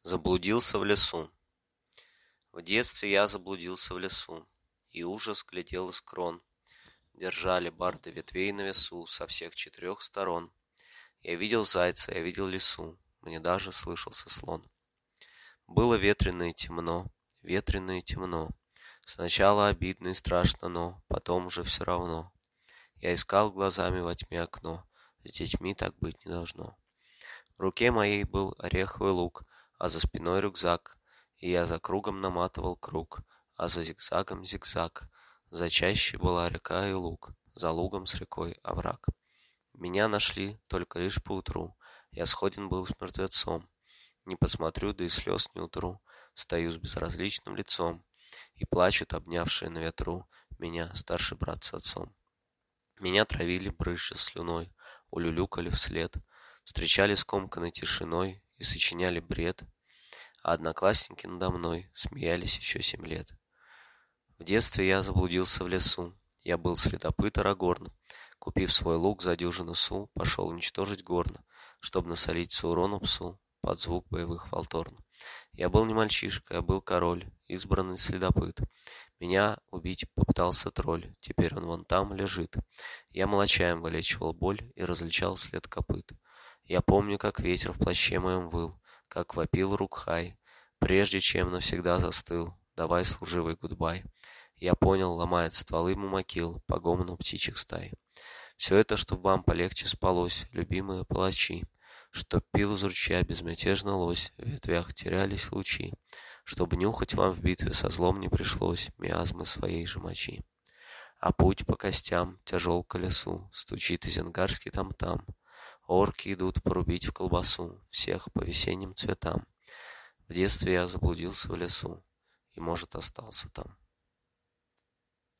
Заблудился в лесу. В детстве я заблудился в лесу, и ужас глядел из крон. Держали барды ветвей на весу со всех 4 сторон. Я видел зайца, я видел лису, мне даже слышался слон. Было ветрено и темно, ветрено и темно. Сначала обидно и страшно, но потом уже все равно. Я искал глазами во тьме окно, с детьми так быть не должно. В руке моей был ореховый лук, а за спиной рюкзак, и я за кругом наматывал круг, а за зигзагом зигзаг. За чащей была река и луг, за лугом с рекой овраг. Меня нашли только лишь поутру, я сходен был с мертвецом. Не посмотрю, да и слез не утру, стою с безразличным лицом, и плачут обнявшие на ветру меня старший брат с отцом. Меня травили брызжа слюной, улюлюкали вслед, встречали скомканной тишиной и сочиняли бред, а одноклассники надо мной смеялись еще 7 лет. В детстве я заблудился в лесу, я был следопыт Арагорн. Купив свой лук за дюжину су, пошел уничтожить горн, чтоб насолить Саурону псу под звук боевых волторн. Я был не мальчишка, я был король, избранный следопыт. Меня убить попытался тролль, теперь он вон там лежит. Я молочаем вылечивал боль и различал след копыт. Я помню, как ветер в плаще моем выл, как вопил Рукхай, прежде чем навсегда застыл. Давай, служивый, гудбай. Я понял, ломает стволы мумакил по гомону птичьих стай. Все это, чтоб вам полегче спалось, любимые палачи, чтоб пил из ручья безмятежно лось, в ветвях терялись лучи, чтобы нюхать вам в битве со злом не пришлось миазмы своей же мочи. А путь по костям тяжел к колесу, стучит изенгарский там-там. Орки идут порубить в колбасу всех по весенним цветам. В детстве я заблудился в лесу и, может, остался там.